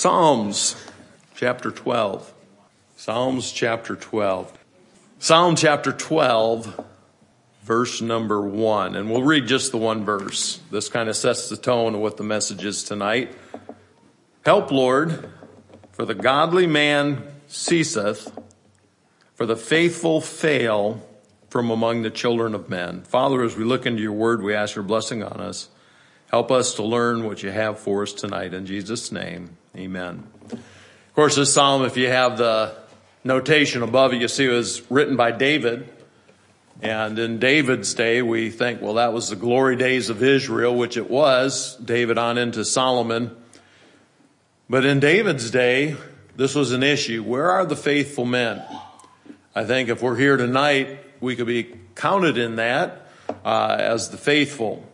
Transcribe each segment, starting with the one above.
Psalms chapter 12. Psalms chapter 12. Psalm chapter 12, verse number 1. And we'll read just the one verse. This kind of sets the tone of what the message is tonight. Help, Lord, for the godly man ceaseth, for the faithful fail from among the children of men. Father, as we look into your word, we ask your blessing on us. Help us to learn what you have for us tonight. In Jesus' name, amen. Of course, this psalm, if you have the notation above it, you see it was written by David. And in David's day, we think, well, that was the glory days of Israel, which it was, David on into Solomon. But in David's day, this was an issue. Where are the faithful men? I think if we're here tonight, we could be counted in that as the faithful.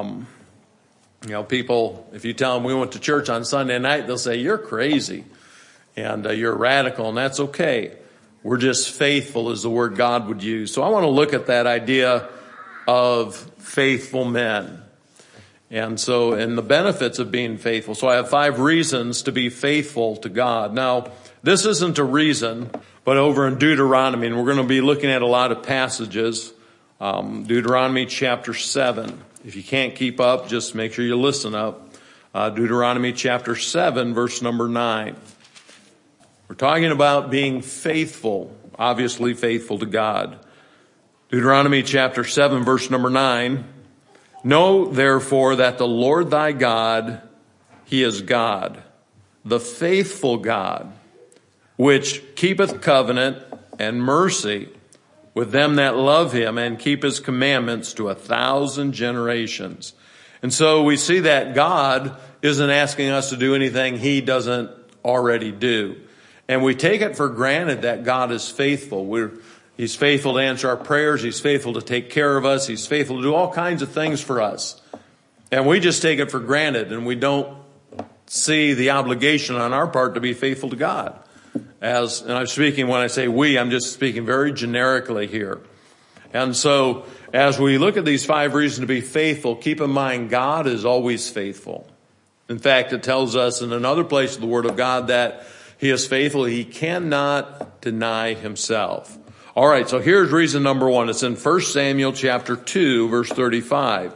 People, if you tell them we went to church on Sunday night, they'll say, you're crazy and you're radical, and that's okay. We're just faithful is the word God would use. So I want to look at that idea of faithful men. And the benefits of being faithful. So I have 5 reasons to be faithful to God. Now, this isn't a reason, but over in Deuteronomy, and we're going to be looking at a lot of passages, Deuteronomy chapter 7. If you can't keep up, just make sure you listen up. Deuteronomy chapter 7, verse number 9. We're talking about being faithful, obviously faithful to God. Deuteronomy chapter 7, verse number 9. Know therefore that the Lord thy God, he is God, the faithful God, which keepeth covenant and mercy with them that love him and keep his commandments to 1,000 generations. And so we see that God isn't asking us to do anything he doesn't already do. And we take it for granted that God is faithful. He's faithful to answer our prayers. He's faithful to take care of us. He's faithful to do all kinds of things for us. And we just take it for granted, and we don't see the obligation on our part to be faithful to God. And I'm speaking, when I say we, I'm just speaking very generically here. And so as we look at these 5 reasons to be faithful, keep in mind God is always faithful. In fact, it tells us in another place of the Word of God that he is faithful. He cannot deny himself. All right, so here's reason number 1. It's in 1 Samuel chapter 2, verse 35.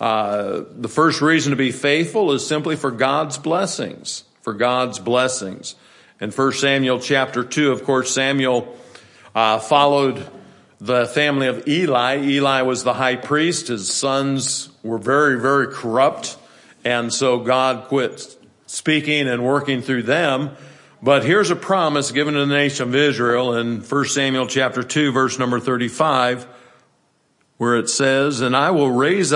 The first reason to be faithful is simply for God's blessings. For God's blessings. In 1 Samuel chapter 2, of course, Samuel followed the family of Eli. Eli was the high priest. His sons were very, very corrupt. And so God quit speaking and working through them. But here's a promise given to the nation of Israel in 1 Samuel chapter 2, verse number 35, where it says, and I will raise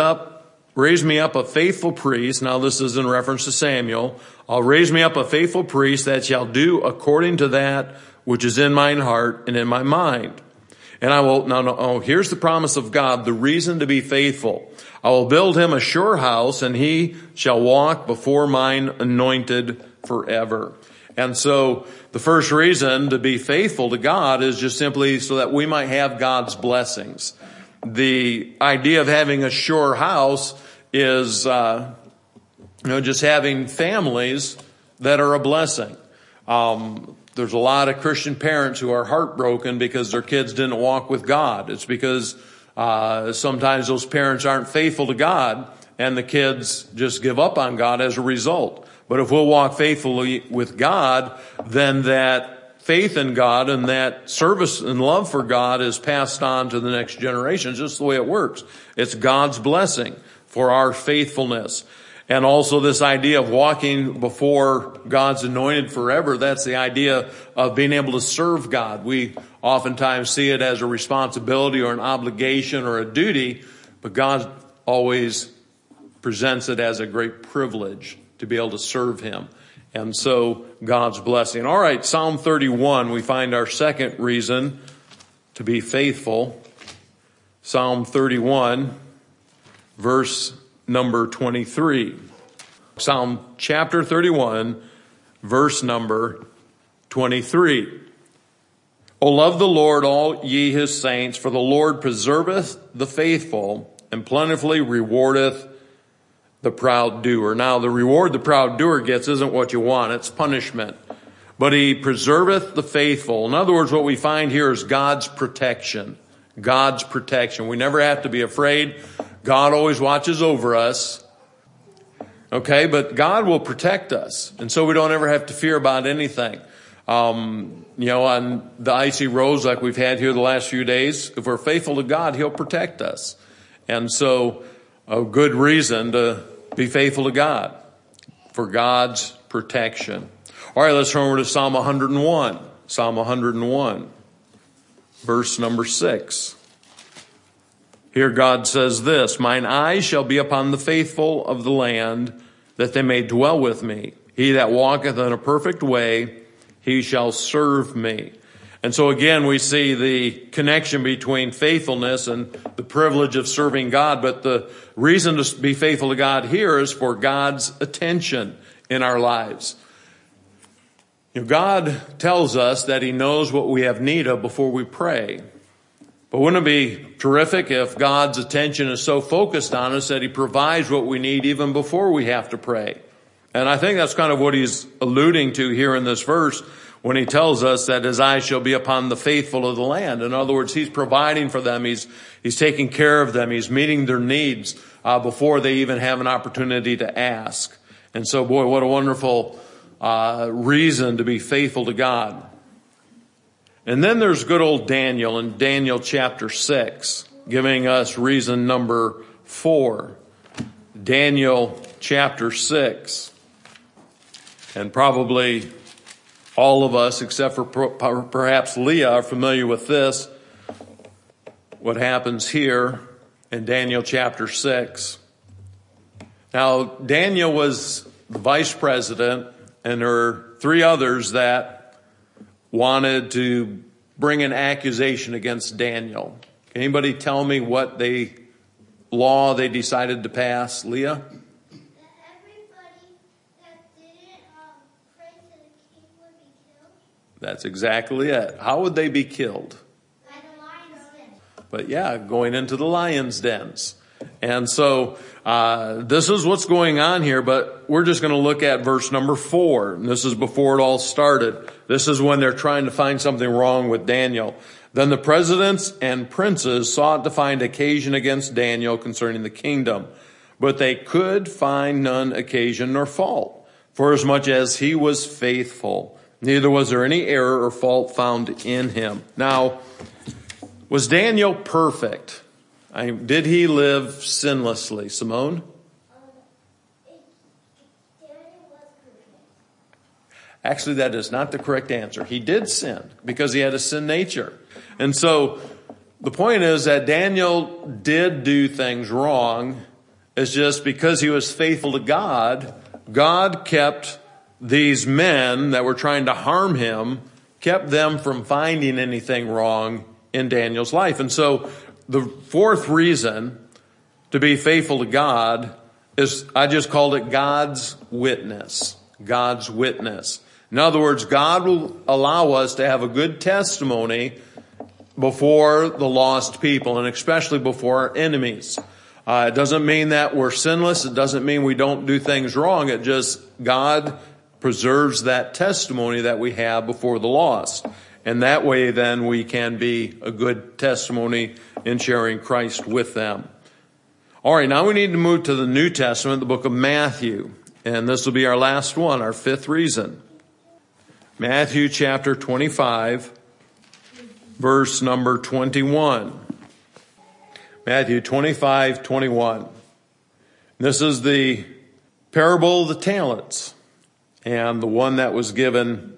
me up a faithful priest. Now this is in reference to Samuel. I'll raise me up a faithful priest that shall do according to that which is in mine heart and in my mind. And I will, here's the promise of God, the reason to be faithful. I will build him a sure house, and he shall walk before mine anointed forever. And so the first reason to be faithful to God is just simply so that we might have God's blessings. The idea of having a sure house is, just having families that are a blessing. There's a lot of Christian parents who are heartbroken because their kids didn't walk with God. It's because sometimes those parents aren't faithful to God, and the kids just give up on God as a result. But if we'll walk faithfully with God, then that faith in God and that service and love for God is passed on to the next generation. It's just the way it works. It's God's blessing for our faithfulness. And also this idea of walking before God's anointed forever, that's the idea of being able to serve God. We oftentimes see it as a responsibility or an obligation or a duty, but God always presents it as a great privilege to be able to serve him. And so God's blessing. All right, Psalm 31, we find our second reason to be faithful. Psalm 31, verse number 23. Psalm chapter 31, verse number 23. O love the Lord, all ye his saints, for the Lord preserveth the faithful and plentifully rewardeth the proud doer. Now, the reward the proud doer gets isn't what you want. It's punishment. But he preserveth the faithful. In other words, what we find here is God's protection. God's protection. We never have to be afraid. God always watches over us. Okay, but God will protect us. And so we don't ever have to fear about anything. On the icy roads like we've had here the last few days, if we're faithful to God, He'll protect us. And so a good reason to be faithful to God for God's protection. All right, let's turn over to Psalm 101. Psalm 101, verse number 6. Here God says this, mine eyes shall be upon the faithful of the land, that they may dwell with me. He that walketh in a perfect way, he shall serve me. And so again, we see the connection between faithfulness and the privilege of serving God. But the reason to be faithful to God here is for God's attention in our lives. God tells us that He knows what we have need of before we pray. But wouldn't it be terrific if God's attention is so focused on us that He provides what we need even before we have to pray? And I think that's kind of what He's alluding to here in this verse when He tells us that His eyes shall be upon the faithful of the land. In other words, He's providing for them. He's taking care of them. He's meeting their needs before they even have an opportunity to ask. And so, boy, what a wonderful reason to be faithful to God. And then there's good old Daniel in Daniel chapter 6, giving us reason number 4. Daniel chapter 6. And probably all of us, except for perhaps Leah, are familiar with this. What happens here in Daniel chapter 6. Now, Daniel was the vice president, and there were 3 others that wanted to bring an accusation against Daniel. Can anybody tell me what law they decided to pass? Leah? That everybody that didn't pray to the king would be killed. That's exactly it. How would they be killed? By the lion's den. But yeah, going into the lion's dens. And so this is what's going on here, but we're just going to look at verse number 4. And this is before it all started. This is when they're trying to find something wrong with Daniel. Then the presidents and princes sought to find occasion against Daniel concerning the kingdom, but they could find none occasion nor fault, forasmuch as he was faithful. Neither was there any error or fault found in him. Now, was Daniel perfect? Did he live sinlessly? Simone? Daniel was perfect. Actually, that is not the correct answer. He did sin because he had a sin nature. And so the point is that Daniel did do things wrong. It's just because he was faithful to God, God kept these men that were trying to harm him, kept them from finding anything wrong in Daniel's life. And so the 4th reason to be faithful to God is, I just called it God's witness. God's witness. In other words, God will allow us to have a good testimony before the lost people, and especially before our enemies. It doesn't mean that we're sinless. It doesn't mean we don't do things wrong. It just, God preserves that testimony that we have before the lost. And that way then we can be a good testimony in sharing Christ with them. All right, now we need to move to the New Testament, the book of Matthew. And this will be our last one, our 5th reason. Matthew chapter 25, verse number 21. Matthew 25:21. This is the parable of the talents. And the one that was given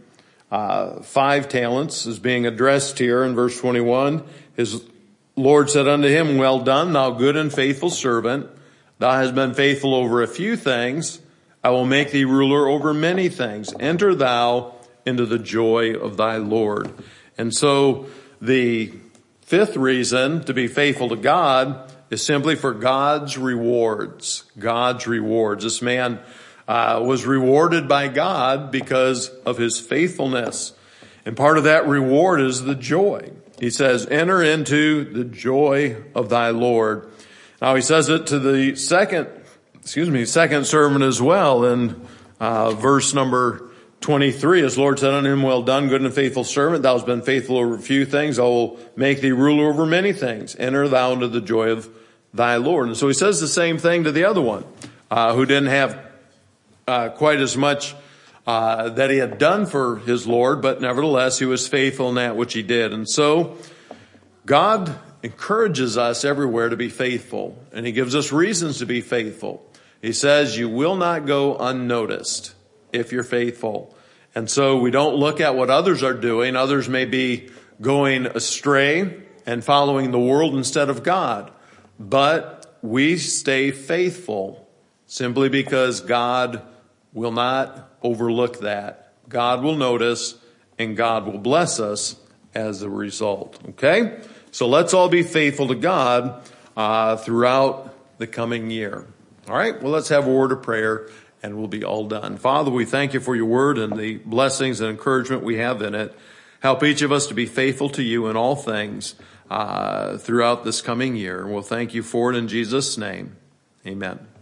5 talents is being addressed here in verse 21. His Lord said unto him, well done, thou good and faithful servant. Thou hast been faithful over a few things. I will make thee ruler over many things. Enter thou into the joy of thy Lord. And so the 5th reason to be faithful to God is simply for God's rewards. God's rewards. This man was rewarded by God because of his faithfulness. And part of that reward is the joy. He says, enter into the joy of thy Lord. Now he says it to the second second servant as well in verse number 23. His Lord said unto him, well done, good and faithful servant. Thou hast been faithful over a few things. I will make thee ruler over many things. Enter thou into the joy of thy Lord. And so he says the same thing to the other one, who didn't have quite as much that he had done for his Lord, but nevertheless he was faithful in that which he did. And so God encourages us everywhere to be faithful, and he gives us reasons to be faithful. He says you will not go unnoticed if you're faithful. And so we don't look at what others are doing. Others may be going astray and following the world instead of God, but we stay faithful simply because God will not overlook that. God will notice, and God will bless us as a result. Okay? So let's all be faithful to God throughout the coming year. All right? Well, let's have a word of prayer, and we'll be all done. Father, we thank you for your word and the blessings and encouragement we have in it. Help each of us to be faithful to you in all things throughout this coming year. And we'll thank you for it in Jesus' name. Amen.